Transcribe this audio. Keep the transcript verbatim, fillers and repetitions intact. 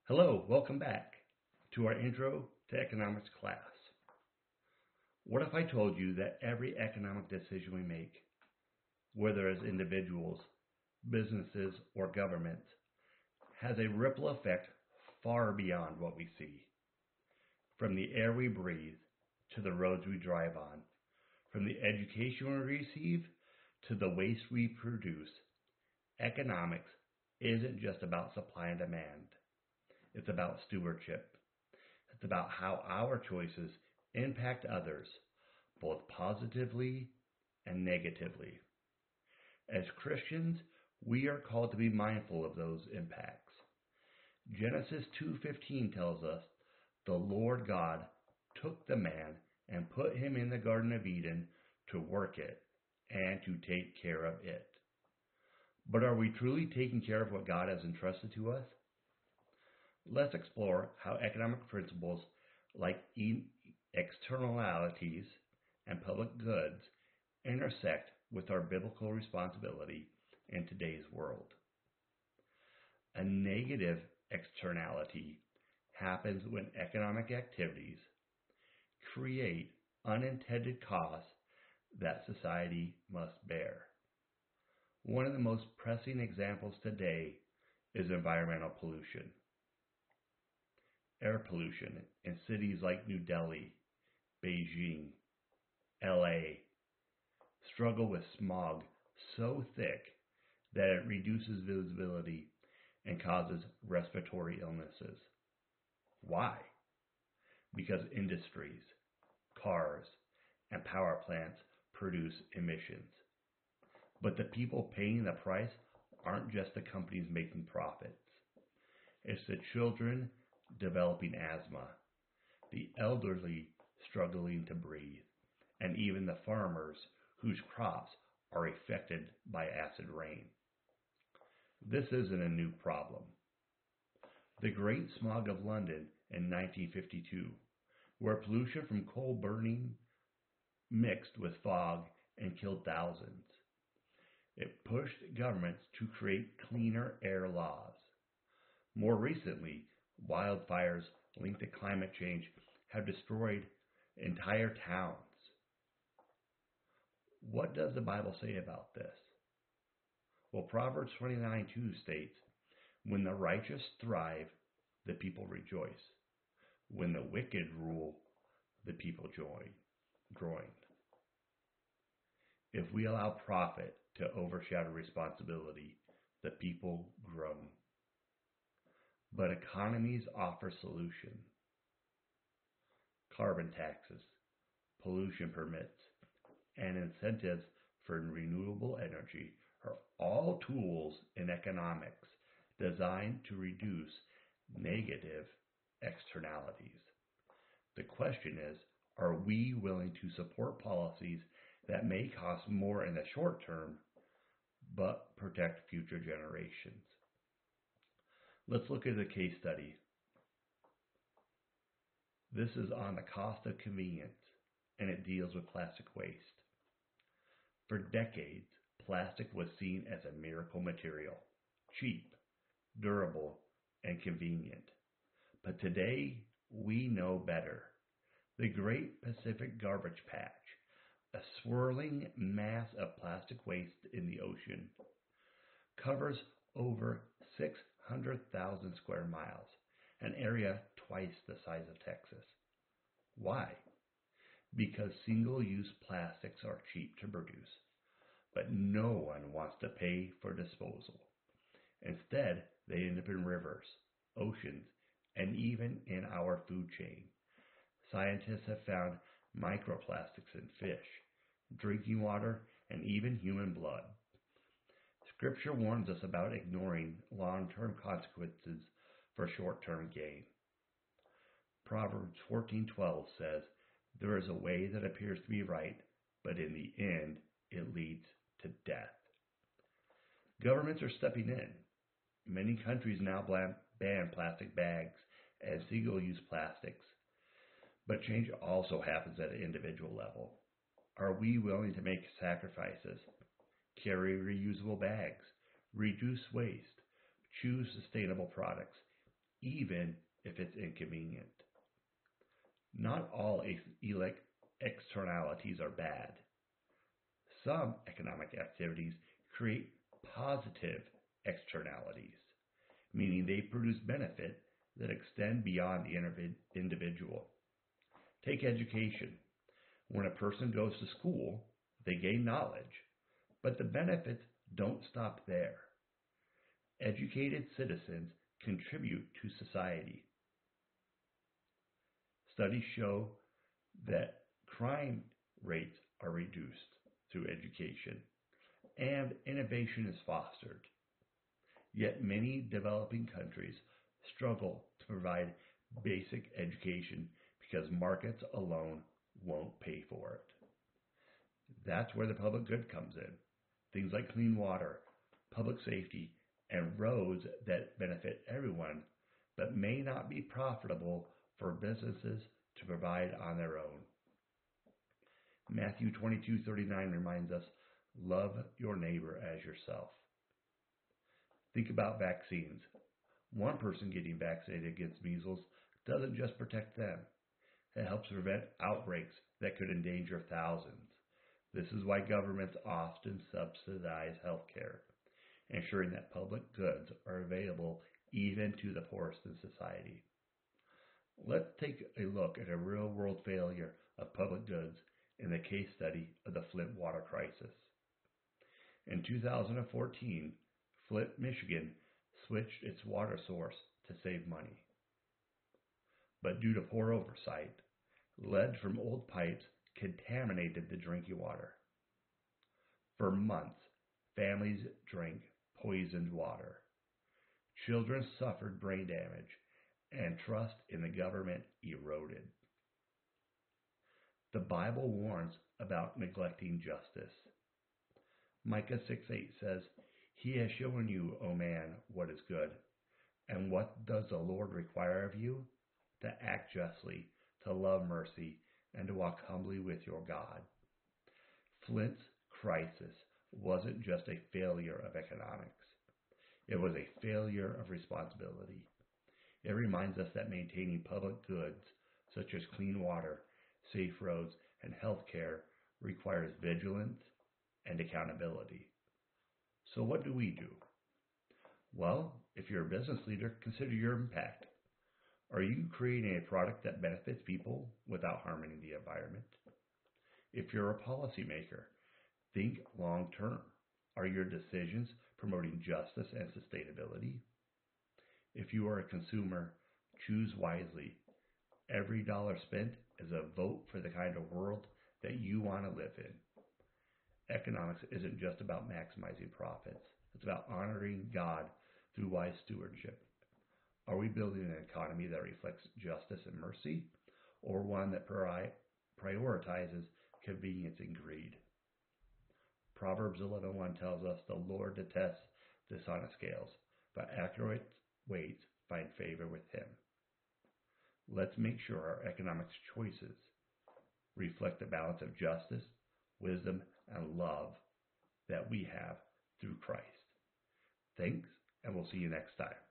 Hello, welcome back to our Intro to Economics class. What if I told you that every economic decision we make, whether as individuals, businesses, or governments, has a ripple effect far beyond what we see? From the air we breathe to the roads we drive on, from the education we receive to the waste we produce, economics isn't just about supply and demand. It's about stewardship. It's about how our choices impact others, both positively and negatively. As Christians, we are called to be mindful of those impacts. Genesis two fifteen tells us, "The Lord God took the man and put him in the Garden of Eden to work it and to take care of it." But are we truly taking care of what God has entrusted to us? Let's explore how economic principles like externalities and public goods intersect with our biblical responsibility in today's world. A negative externality happens when economic activities create unintended costs that society must bear. One of the most pressing examples today is environmental pollution. Air pollution in cities like New Delhi, Beijing, L A struggle with smog so thick that it reduces visibility and causes respiratory illnesses. Why? Because industries, cars, and power plants produce emissions. But the people paying the price aren't just the companies making profits. It's the children developing asthma, the elderly struggling to breathe, and even the farmers whose crops are affected by acid rain. This isn't a new problem. The Great Smog of London in nineteen fifty-two, where pollution from coal burning mixed with fog and killed thousands. It pushed governments to create cleaner air laws. More recently, wildfires linked to climate change have destroyed entire towns. What does the Bible say about this? Well, Proverbs twenty-nine two states, "When the righteous thrive, the people rejoice. When the wicked rule, the people join." Groin. If we allow profit to overshadow responsibility, the people groan. But economies offer solutions. Carbon taxes, pollution permits, and incentives for renewable energy are all tools in economics designed to reduce negative externalities. The question is, are we willing to support policies that may cost more in the short term, but protect future generations? Let's look at a case study. This is on the cost of convenience, and it deals with plastic waste. For decades, plastic was seen as a miracle material, cheap, durable, and convenient. But today, we know better. The Great Pacific Garbage Patch, a swirling mass of plastic waste in the ocean, covers over six hundred thousand square miles, an area twice the size of Texas. Why? Because single-use plastics are cheap to produce, but no one wants to pay for disposal. Instead, they end up in rivers, oceans, and even in our food chain. Scientists have found microplastics in fish, drinking water, and even human blood. Scripture warns us about ignoring long-term consequences for short-term gain. Proverbs fourteen twelve says, "There is a way that appears to be right, but in the end it leads to death." Governments are stepping in. Many countries now ban plastic bags and single-use plastics, but change also happens at an individual level. Are we willing to make sacrifices? Carry reusable bags, reduce waste, choose sustainable products, even if it's inconvenient. Not all externalities are bad. Some economic activities create positive externalities, meaning they produce benefit that extend beyond the individual. Take education. When a person goes to school, they gain knowledge, but the benefits don't stop there. Educated citizens contribute to society. Studies show that crime rates are reduced through education, and innovation is fostered. Yet many developing countries struggle to provide basic education because markets alone won't pay for it. That's where the public good comes in. Things like clean water, public safety, and roads that benefit everyone, but may not be profitable for businesses to provide on their own. Matthew twenty-two thirty-nine reminds us, love your neighbor as yourself. Think about vaccines. One person getting vaccinated against measles doesn't just protect them. It helps prevent outbreaks that could endanger thousands. This is why governments often subsidize healthcare, ensuring that public goods are available even to the poorest in society. Let's take a look at a real-world failure of public goods in the case study of the Flint water crisis. In two thousand fourteen, Flint, Michigan switched its water source to save money. But due to poor oversight, lead from old pipes contaminated the drinking water. For months, families drank poisoned water. Children suffered brain damage, and trust in the government eroded. The Bible warns about neglecting justice. Micah six eight says, He has shown you, O man, what is good. And what does the Lord require of you? To act justly, to love mercy, and to walk humbly with your God. Flint's crisis wasn't just a failure of economics. It was a failure of responsibility. It reminds us that maintaining public goods, such as clean water, safe roads, and health care, requires vigilance and accountability. So what do we do? Well, if you're a business leader, consider your impact. Are you creating a product that benefits people without harming the environment? If you're a policymaker, think long term. Are your decisions promoting justice and sustainability? If you are a consumer, choose wisely. Every dollar spent is a vote for the kind of world that you want to live in. Economics isn't just about maximizing profits. It's about honoring God through wise stewardship. Are we building an economy that reflects justice and mercy, or one that prioritizes convenience and greed? Proverbs eleven one tells us the Lord detests dishonest scales, but accurate weights find favor with him. Let's make sure our economic choices reflect the balance of justice, wisdom, and love that we have through Christ. Thanks, and we'll see you next time.